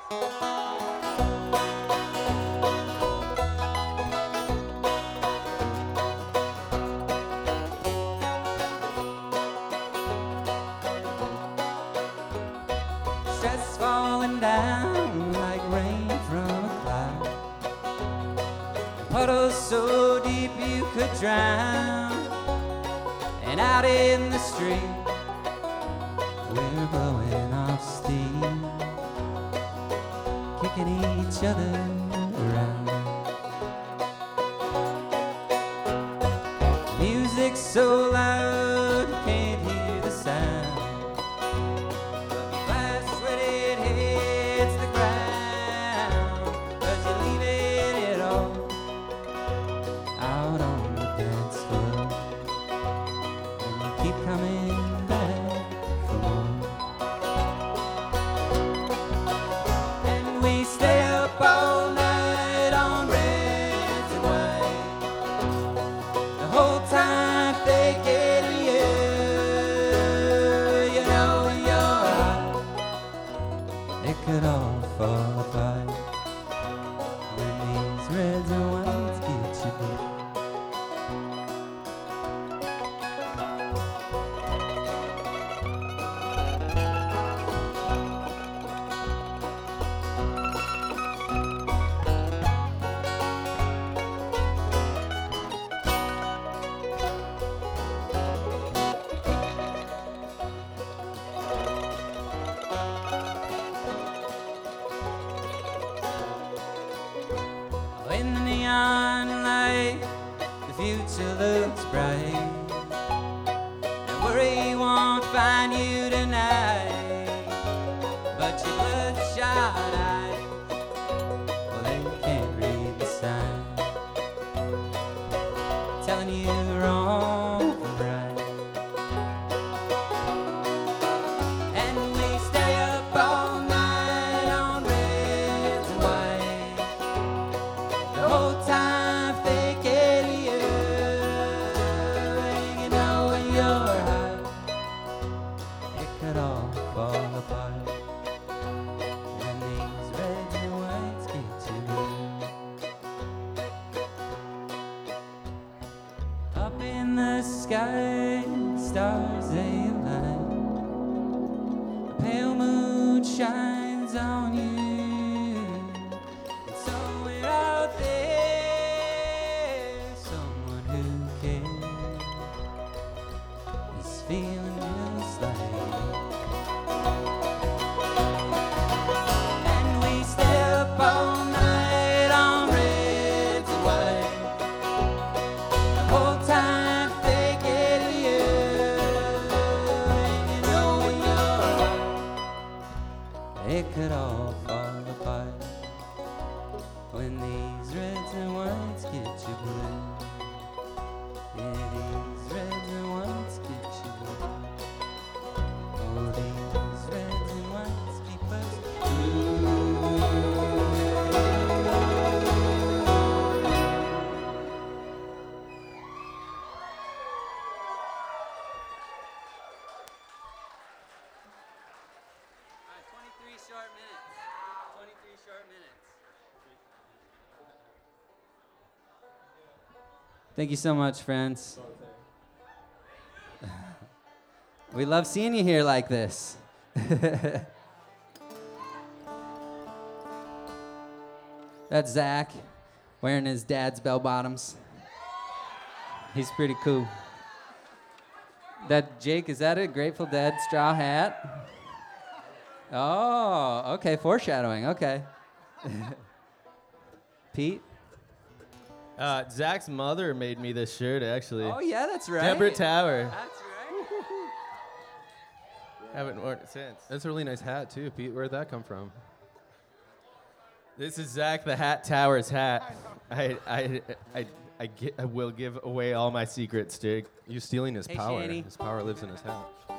Stress falling down like rain from a cloud. Puddles so deep you could drown. And out in the street, we're blowing off steam, kicking each other around. Music's so loud, you can't hear the sound. Could all fall apart when these reds and whites get you blue. In the neon light, the future looks bright, and worry won't find you tonight. But your bloodshot eyes, well, they can't read the sign, telling you wrong from right. And we stay up all night on reds and white, the whole time thinking of you, and you know in your heart it could all fall apart when these reds and whites get you blue. Up in the sky, stars they align, a pale moon shines on you. Feeling just like you. And we stay up all night on reds and white, the whole time thinking of you, and you know in your heart it could all fall apart when these reds and whites get you blue. Yeah, these reds and whites get you blue. Oh, these reds and whites keep us All right, 23 short minutes. 23 short minutes. Thank you so much, friends. We love seeing you here like this. That's Zach wearing his dad's bell bottoms. He's pretty cool. That Jake, is that a Grateful Dead straw hat? Oh, okay, foreshadowing, okay. Pete? Zach's mother made me this shirt, actually. Oh, yeah, that's right. Deborah Tower. That's right. Haven't worn it since. That's a really nice hat, too, Pete. Where'd that come from? This is Zach the Hat Tower's hat. I will give away all my secrets, Jake. You stealing his Hey, power. Shani. His power lives in his hat.